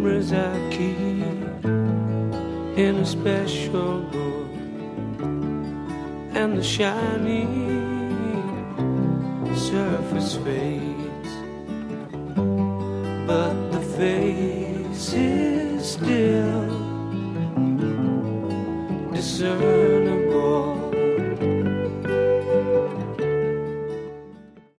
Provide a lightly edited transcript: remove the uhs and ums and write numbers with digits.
memories I keep in a special book, and the shiny surface fades, but the face is still discernible.